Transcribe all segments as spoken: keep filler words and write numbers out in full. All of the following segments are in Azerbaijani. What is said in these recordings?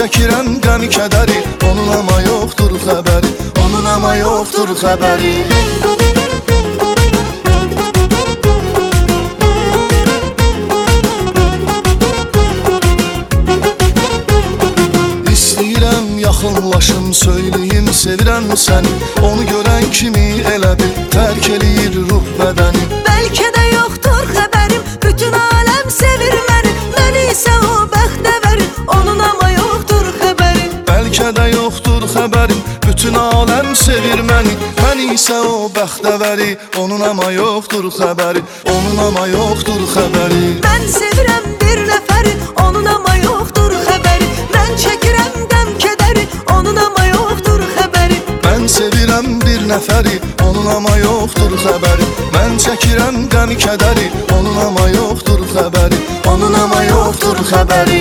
çəkirəm qəmi kədəri, onun amma yoxdur xəbəri, onun amma yoxdur xəbəri. Yaxınlaşım, söyləyim, sevirəm səni. Onu görən kimi elə bil tərk eləyir ruh bədəni. Bəlkə də yoxdur xəbərim, bütün aləm sevir məni. Mən isə o bəxtəvərim, onun amma yoxdur xəbərim. Bəlkə də yoxdur xəbərim, bütün aləm sevir məni. Mən isə o bəxtəvəri, onun amma yoxdur xəbəri, onun amma yoxdur xəbəri. Mən sevirəm bir nəfəri, onun amma yoxdur xəbəri. Mən çəkirəm qəm kədəri, onun amma yoxdur xəbəri. Mən sevirəm bir nəfəri, onun amma yoxdur xəbəri. Mən çəkirəm qəm kədəri, onun amma yoxdur xəbəri, onun amma yoxdur xəbəri.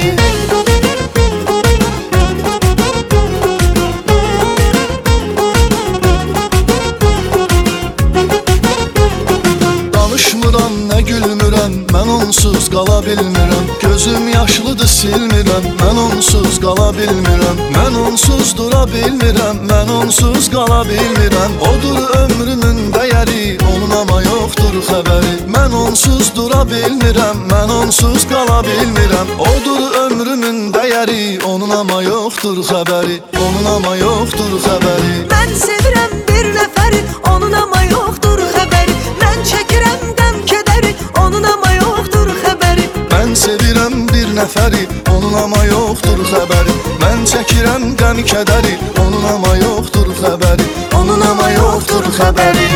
Danışmıram, nə gülmürəm, mən onsuz qala bilmirəm. Gözüm yaşlıdır, silmirəm, mən onsuz qala bilmirəm. Mən onsuz dura bilmirəm, mən onsuz qala bilmirəm. Odur ömrümün dəyəri, onun amma yoxdur xəbəri. Mən onsuz dura bilmirəm, mən onsuz qala bilmirəm. Odur ömrümün dəyəri, onun amma yoxdur xəbəri, onun amma yoxdur xəbəri. Mən sevirəm bir nəfəri, onun amma yoxdur xəbəri. Mən çəkirəm qəm kədəri, onun amma yoxdur xəbəri. Mən sevirəm bir nəfəri, onun amma yoxdur xəbəri. Mən çəkirəm qəm kədəri, onun amma yoxdur xəbəri, onun amma yoxdur xəbəri.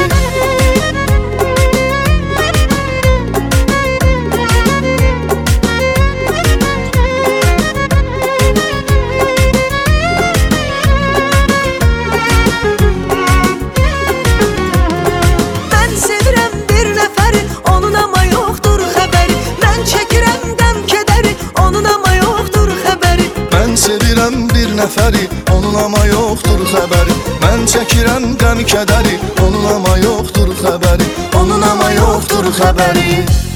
Sevirəm bir nəfəri, onun amma yoxdur xəbəri. Mən çəkirəm qəm kədəri, onun amma yoxdur xəbəri, onun amma yoxdur xəbəri.